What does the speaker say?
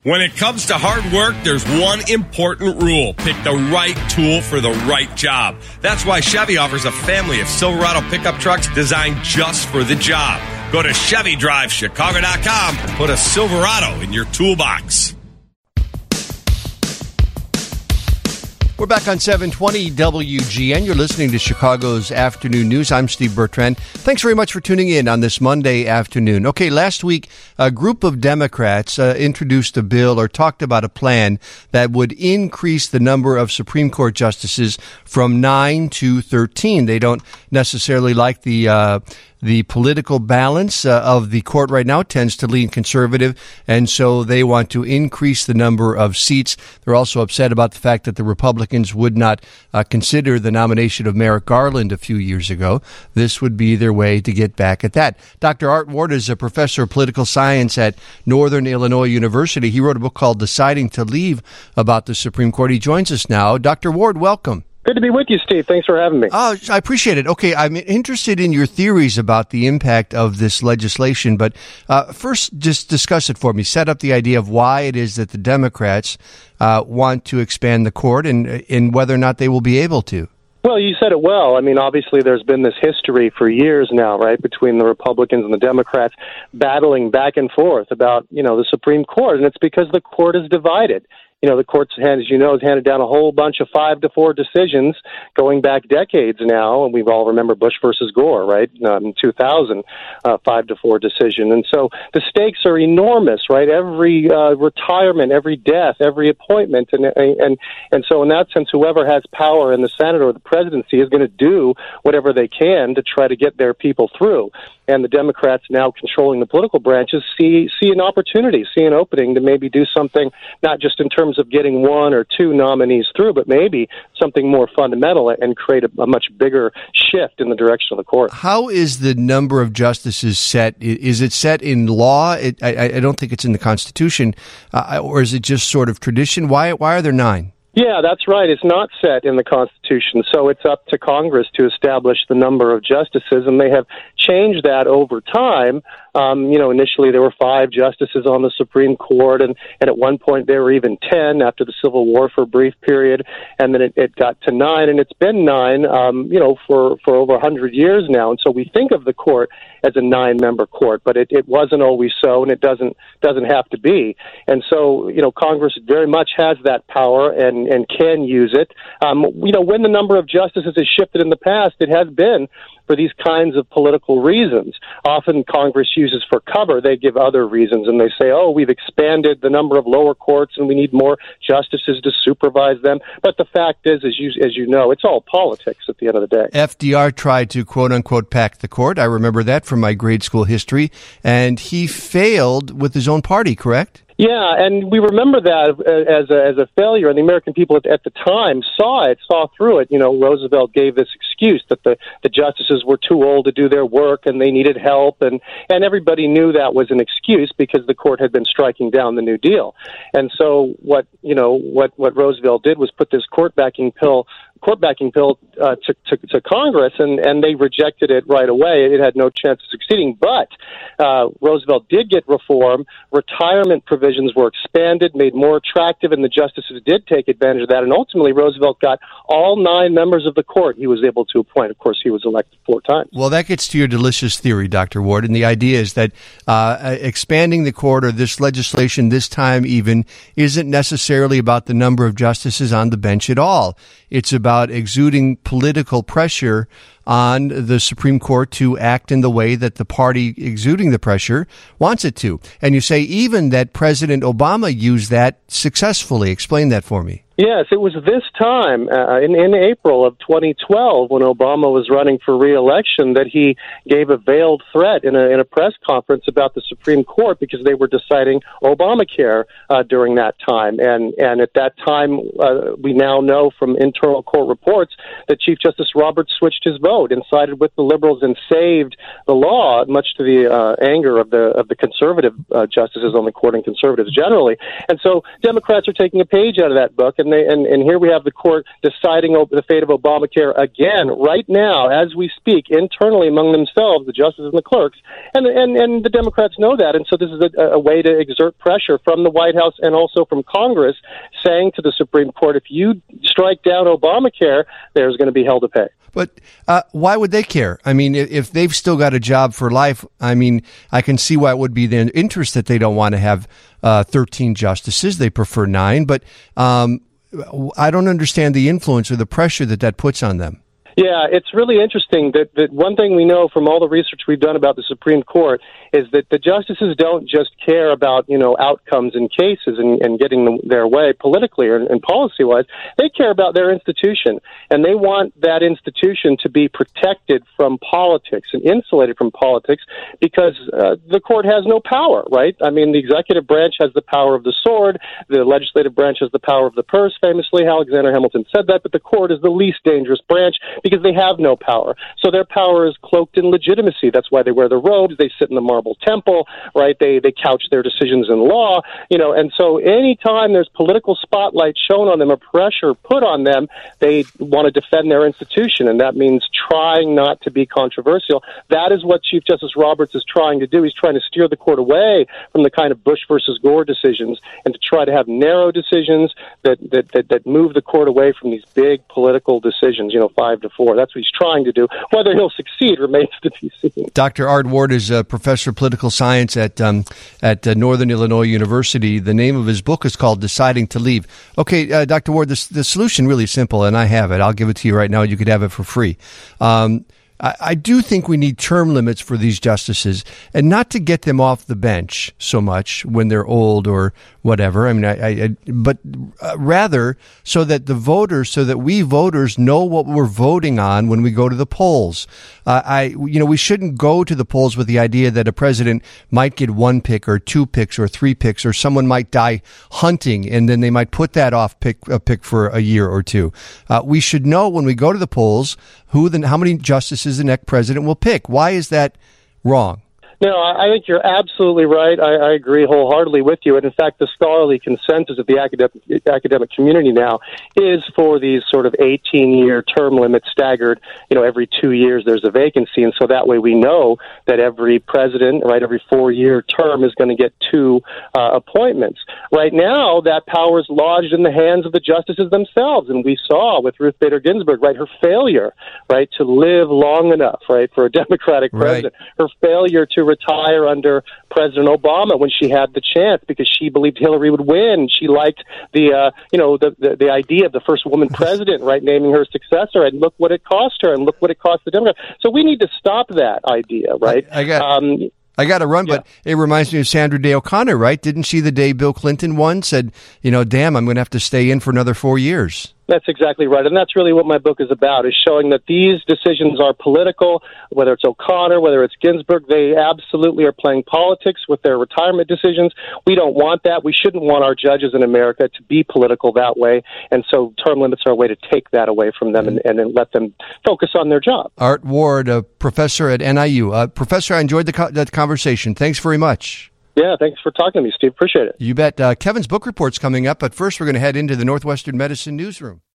When it comes to hard work, there's one important rule. Pick the right tool for the right job. That's why Chevy offers a family of Silverado pickup trucks designed just for the job. Go to ChevyDriveChicago.com and put a Silverado in your toolbox. We're back on 720 WGN. You're listening to Chicago's Afternoon News. I'm Steve Bertrand. Thanks very much for tuning in on this Monday afternoon. Okay, last week, a group of Democrats introduced a bill or talked about a plan that would increase the number of Supreme Court justices from 9 to 13. They don't necessarily like the political balance of the court right now tends to lean conservative, and so they want to increase the number of seats. They're also upset about the fact that the Republicans would not consider the nomination of Merrick Garland a few years ago. This would be their way to get back at that. Dr. Art Ward is a professor of political science at Northern Illinois University. He wrote a book called Deciding to Leave about the Supreme Court. He joins us now. Dr. Ward, welcome. Good to be with you, Steve. Thanks for having me. Oh, I appreciate it. Okay, I'm interested in your theories about the impact of this legislation, but first just discuss it for me. Set up the idea of why it is that the Democrats want to expand the court and whether or not they will be able to. Well, you said it well. I mean, obviously there's been this history for years now, right, between the Republicans and the Democrats battling back and forth about, the Supreme Court, and it's because the court is divided. The court's, as you know, has handed down a whole bunch of 5-4 decisions going back decades now, and we all remember Bush versus Gore, right, in 2000, 5-4 decision. And so the stakes are enormous, right? Every retirement, every death, every appointment, and so in that sense, whoever has power in the Senate or the presidency is going to do whatever they can to try to get their people through. And the Democrats now controlling the political branches see an opportunity, see an opening to maybe do something, not just in terms of getting 1 or 2 nominees through, but maybe something more fundamental and create a much bigger shift in the direction of the court. How is the number of justices set? Is it set in law? I don't think it's in the Constitution, or is it just sort of tradition? Why are there 9? Yeah, that's right. It's not set in the Constitution, so it's up to Congress to establish the number of justices, and they have changed that over time. Initially there were 5 justices on the Supreme Court, and at one point there were even 10 after the Civil War for a brief period, and then it got to 9, and it's been 9, for over 100 years now. And so we think of the court as a 9-member court, but it wasn't always so, and it doesn't have to be. And so, Congress very much has that power and can use it. When the number of justices has shifted in the past, it has been for these kinds of political reasons. Often Congress uses for cover. They give other reasons, and they say, we've expanded the number of lower courts and we need more justices to supervise them. But the fact is, as you know, it's all politics at the end of the day. FDR tried to, quote-unquote, pack the court. I remember that from my grade school history, and he failed with his own party, correct? Yeah, and we remember that as a failure, and the American people at the time saw through it. Roosevelt gave this excuse that the justices were too old to do their work and they needed help, and everybody knew that was an excuse because the court had been striking down the New Deal. And so what Roosevelt did was put this court backing pill to Congress, and they rejected it right away. It had no chance of succeeding. But Roosevelt did get reform. Retirement provisions were expanded, made more attractive, and the justices did take advantage of that. And ultimately, Roosevelt got all 9 members of the court he was able to appoint. Of course, he was elected 4 times. Well, that gets to your delicious theory, Dr. Ward, and the idea is that expanding the court, or this legislation this time even, isn't necessarily about the number of justices on the bench at all. It's about exuding political pressure on the Supreme Court to act in the way that the party exuding the pressure wants it to. And you say even that President Obama used that successfully. Explain that for me. Yes, it was this time in April of 2012 when Obama was running for re-election that he gave a veiled threat in a press conference about the Supreme Court because they were deciding Obamacare during that time. And at that time, we now know from internal court reports that Chief Justice Roberts switched his vote and sided with the liberals and saved the law, much to the anger of the conservative justices on the court and conservatives generally. And so Democrats are taking a page out of that book, and and here we have the court deciding the fate of Obamacare again right now as we speak, internally among themselves, the justices and the clerks, and the Democrats know that, and so this is a way to exert pressure from the White House and also from Congress, saying to the Supreme Court, if you strike down Obamacare, there's going to be hell to pay. But why would they care? I mean, if they've still got a job for life, I mean, I can see why it would be their interest that they don't want to have 13 justices. They prefer 9. But I don't understand the influence or the pressure that puts on them. Yeah, it's really interesting that one thing we know from all the research we've done about the Supreme Court is that the justices don't just care about, outcomes in cases and getting their way politically and policy-wise. They care about their institution, and they want that institution to be protected from politics and insulated from politics because the court has no power, right? I mean, the executive branch has the power of the sword. The legislative branch has the power of the purse, famously. Alexander Hamilton said that, but the court is the least dangerous branch because they have no power. So their power is cloaked in legitimacy. That's why they wear the robes. They sit in the marble temple, right? They couch their decisions in law, and so anytime there's political spotlight shown on them or pressure put on them, they want to defend their institution, and that means trying not to be controversial. That is what Chief Justice Roberts is trying to do. He's trying to steer the court away from the kind of Bush versus Gore decisions and to try to have narrow decisions that move the court away from these big political decisions, 5-4. That's what he's trying to do. Whether he'll succeed remains to be seen. Dr. Art Ward is a professor of political science at Northern Illinois University. The name of his book is called Deciding to Leave. Okay, Dr. Ward, the solution really simple, and I have it. I'll give it to you right now. You could have it for free. I do think we need term limits for these justices, and not to get them off the bench so much when they're old or whatever. I mean, but rather so that we voters know what we're voting on when we go to the polls. We shouldn't go to the polls with the idea that a president might get 1 pick or 2 picks or 3 picks, or someone might die hunting and then they might put that off a pick for a year or two. We should know when we go to the polls how many justices the next president will pick. Why is that wrong? No, I think you're absolutely right. I agree wholeheartedly with you. And in fact, the scholarly consensus of the academic community now is for these sort of 18-year term limits staggered. Every 2 years there's a vacancy. And so that way we know that every president, right, every 4-year term is going to get 2 appointments. Right now, that power is lodged in the hands of the justices themselves. And we saw with Ruth Bader Ginsburg, right, her failure, right, to live long enough, right, for a Democratic president, her failure to retire under President Obama when she had the chance because she believed Hillary would win. She liked the idea of the first woman president, right, naming her successor, and look what it cost her, and look what it cost the Democrats. So we need to stop that idea, right? I got to run, but it reminds me of Sandra Day O'Connor, right? Didn't she, the day Bill Clinton won, said, damn, I'm going to have to stay in for another 4 years? That's exactly right. And that's really what my book is about, is showing that these decisions are political, whether it's O'Connor, whether it's Ginsburg. They absolutely are playing politics with their retirement decisions. We don't want that. We shouldn't want our judges in America to be political that way. And so term limits are a way to take that away from them and let them focus on their job. Art Ward, a professor at NIU. Professor, I enjoyed that conversation. Thanks very much. Yeah, thanks for talking to me, Steve. Appreciate it. You bet. Kevin's book report's coming up, but first we're going to head into the Northwestern Medicine newsroom.